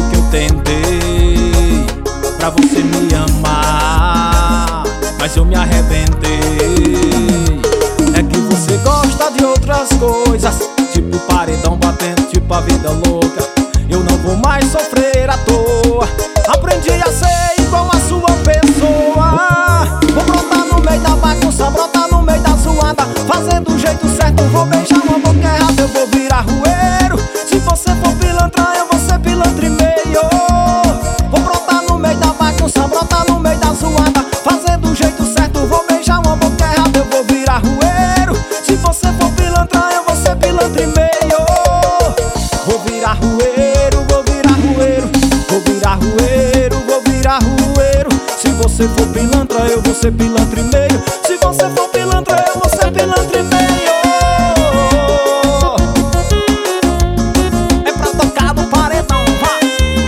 que eu tentei pra você me amar, mas eu me arrebentei. É que você gosta de outras coisas, tipo paredão batendo, tipo a vida louca. Eu não vou mais sofrer à toa, aprendi a ser igual a sua pessoa. Vou brotar no meio da bagunça, brotar no meio da zoada, fazendo do jeito certo, vou beijar uma boca errada, eu vou virar rueiro. Se você for pilantra, eu vou ser pilantra e meio. Vou brotar no meio da bagunça, brotar no meio da zoada, fazendo do jeito certo, vou beijar uma boca errada, eu vou virar rueiro. Se você for pilantra, eu vou ser pilantra e meio. Vou virar rueiro, vou virar rueiro, vou virar rueiro, vou virar rueiro. Se você for pilantra, eu vou ser pilantra e meio. Se você for pilantra, eu vou ser pilantra e meio. É pra tocar no paredão, vai.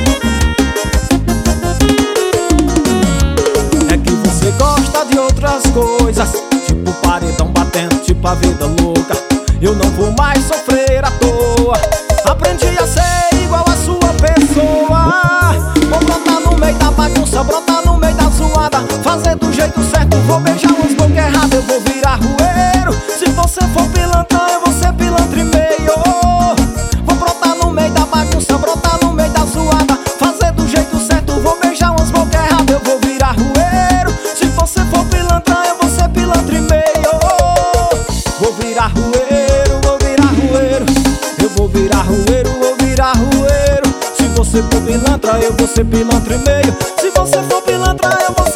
É que você gosta de outras coisas, tipo paredão batendo, tipo a vida louca. Eu não vou mais sofrer à toa, aprendi a ser igual a sua pessoa. Vou brotar no meio da bagunça, brotar no meio da zoada, fazer do jeito certo, vou beijar umas bocas erradas, eu vou virar rueiro. Se você for pilantra, eu vou ser pilantra e meio. Vou brotar no meio da bagunça, brotar no meio da zoada, fazer do jeito certo, vou beijar umas bocas erradas, eu vou virar rueiro. Se você for pilantra, eu vou ser pilantra e meio. Vou virar rueiro, vou virar rueiro, eu vou virar rueiro, vou virar rueiro. Se você for pilantra, eu vou ser pilantra e meio. Se você for pilantra, eu vou